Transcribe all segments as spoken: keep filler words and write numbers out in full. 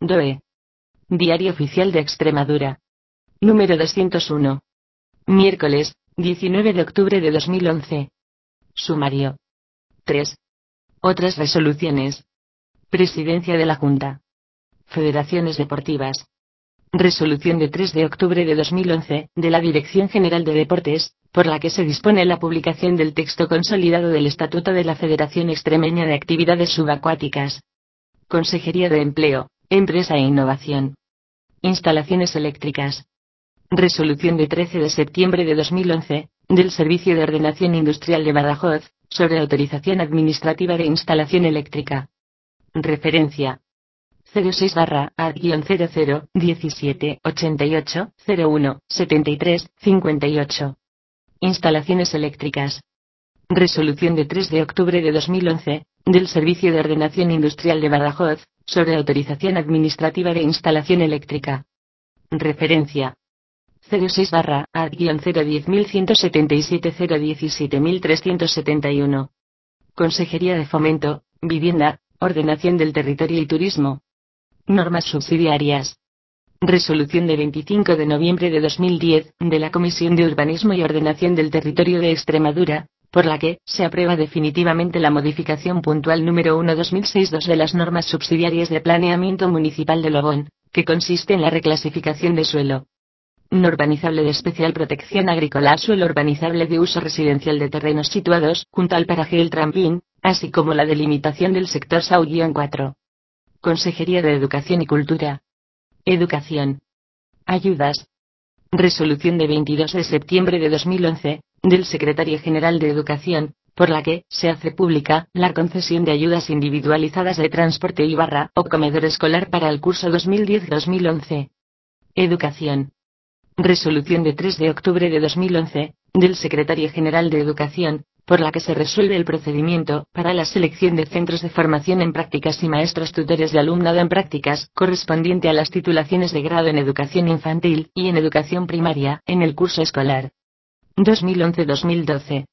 D O E. Diario Oficial de Extremadura. Número doscientos uno. Miércoles, diecinueve de octubre de dos mil once. Sumario. tres. Otras resoluciones. Presidencia de la Junta. Federaciones deportivas. Resolución de tres de octubre de dos mil once, de la Dirección General de Deportes, por la que se dispone la publicación del texto consolidado del Estatuto de la Federación Extremeña de Actividades Subacuáticas. Consejería de Empleo, Empresa e Innovación. Instalaciones eléctricas. Resolución de trece de septiembre de dos mil once, del Servicio de Ordenación Industrial de Badajoz, sobre autorización administrativa de instalación eléctrica. Referencia. cero seis barra A cero cero diecisiete ochenta y ocho cero uno setenta y tres cincuenta y ocho. Instalaciones eléctricas. Resolución de tres de octubre de dos mil once, del Servicio de Ordenación Industrial de Badajoz, sobre autorización administrativa de instalación eléctrica. Referencia. cero seis barra A cero diez mil ciento setenta y siete cero diecisiete mil trescientos setenta y uno. Consejería de Fomento, Vivienda, Ordenación del Territorio y Turismo. Normas subsidiarias. Resolución de veinticinco de noviembre de dos mil diez, de la Comisión de Urbanismo y Ordenación del Territorio de Extremadura, por la que se aprueba definitivamente la modificación puntual número uno barra dos mil seis dos de las normas subsidiarias de planeamiento municipal de Lobón, que consiste en la reclasificación de suelo no urbanizable de especial protección agrícola a suelo urbanizable de uso residencial de terrenos situados junto al paraje El Trampín, así como la delimitación del sector S A U cuatro. Consejería de Educación y Cultura. Educación. Ayudas. Resolución de veintidós de septiembre de dos mil once, del Secretario General de Educación, por la que se hace pública la concesión de ayudas individualizadas de transporte y barra o comedor escolar para el curso dos mil diez dos mil once. Educación. Resolución de tres de octubre de dos mil once, del Secretario General de Educación, por la que se resuelve el procedimiento para la selección de centros de formación en prácticas y maestros tutores de alumnado en prácticas, correspondiente a las titulaciones de grado en Educación Infantil y en Educación Primaria, en el curso escolar dos mil once dos mil doce.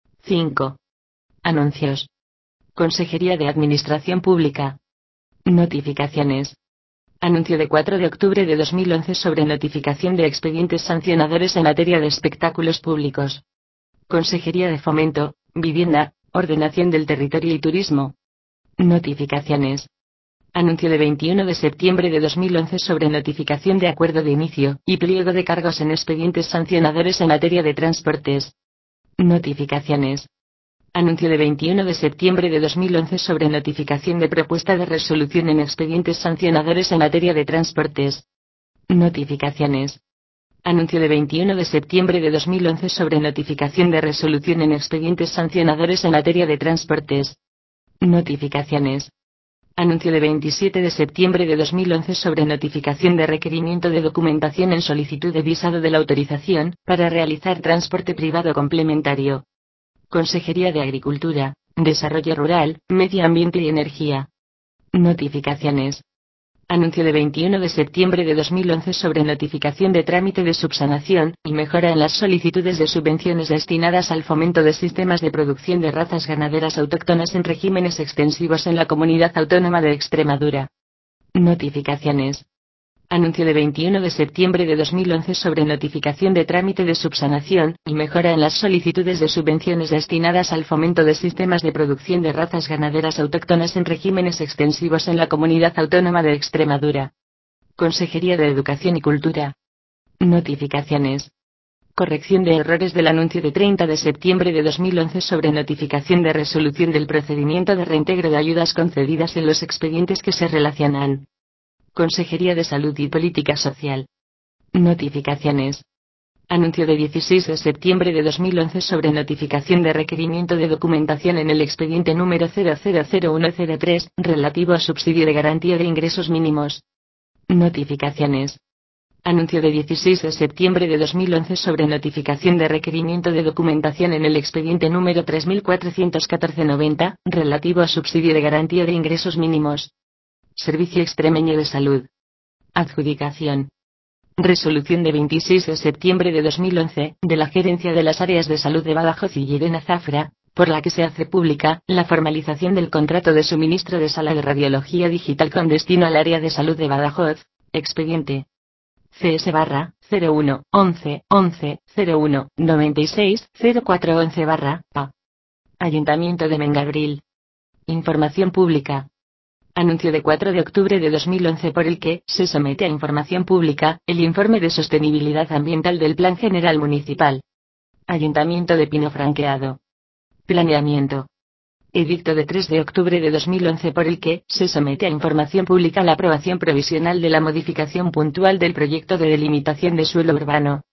cinco. Anuncios. Consejería de Administración Pública. Notificaciones. Anuncio de cuatro de octubre de dos mil once sobre notificación de expedientes sancionadores en materia de espectáculos públicos. Consejería de Fomento, Vivienda, Ordenación del Territorio y Turismo. Notificaciones. Anuncio de veintiuno de septiembre de dos mil once sobre notificación de acuerdo de inicio y pliego de cargos en expedientes sancionadores en materia de transportes. Notificaciones. Anuncio de veintiuno de septiembre de dos mil once sobre notificación de propuesta de resolución en expedientes sancionadores en materia de transportes. Notificaciones. Anuncio de veintiuno de septiembre de dos mil once sobre notificación de resolución en expedientes sancionadores en materia de transportes. Notificaciones. Anuncio de veintisiete de septiembre de dos mil once sobre notificación de requerimiento de documentación en solicitud de visado de la autorización para realizar transporte privado complementario. Consejería de Agricultura, Desarrollo Rural, Medio Ambiente y Energía. Notificaciones. Anuncio de veintiuno de septiembre de dos mil once sobre notificación de trámite de subsanación y mejora en las solicitudes de subvenciones destinadas al fomento de sistemas de producción de razas ganaderas autóctonas en regímenes extensivos en la Comunidad Autónoma de Extremadura. Notificaciones. Anuncio de veintiuno de septiembre de dos mil once sobre notificación de trámite de subsanación y mejora en las solicitudes de subvenciones destinadas al fomento de sistemas de producción de razas ganaderas autóctonas en regímenes extensivos en la Comunidad Autónoma de Extremadura. Consejería de Educación y Cultura. Notificaciones. Corrección de errores del anuncio de treinta de septiembre de dos mil once sobre notificación de resolución del procedimiento de reintegro de ayudas concedidas en los expedientes que se relacionan. Consejería de Salud y Política Social. Notificaciones. Anuncio de dieciséis de septiembre de dos mil once sobre notificación de requerimiento de documentación en el expediente número cero cero cero uno cero tres, relativo a subsidio de garantía de ingresos mínimos. Notificaciones. Anuncio de dieciséis de septiembre de dos mil once sobre notificación de requerimiento de documentación en el expediente número tres mil cuatrocientos catorce noventa, relativo a subsidio de garantía de ingresos mínimos. Servicio Extremeño de Salud. Adjudicación. Resolución de veintiséis de septiembre de dos mil once, de la Gerencia de las Áreas de Salud de Badajoz y Llerena Zafra, por la que se hace pública la formalización del contrato de suministro de sala de radiología digital con destino al área de salud de Badajoz, expediente C S barra cero uno once once cero uno noventa y seis cero cuatro once barra P A. Ayuntamiento de Mengabril. Información pública. Anuncio de cuatro de octubre de dos mil once por el que se somete a información pública el informe de sostenibilidad ambiental del Plan General Municipal. Ayuntamiento de Pino Franqueado. Planeamiento. Edicto de tres de octubre de dos mil once por el que se somete a información pública la aprobación provisional de la modificación puntual del proyecto de delimitación de suelo urbano.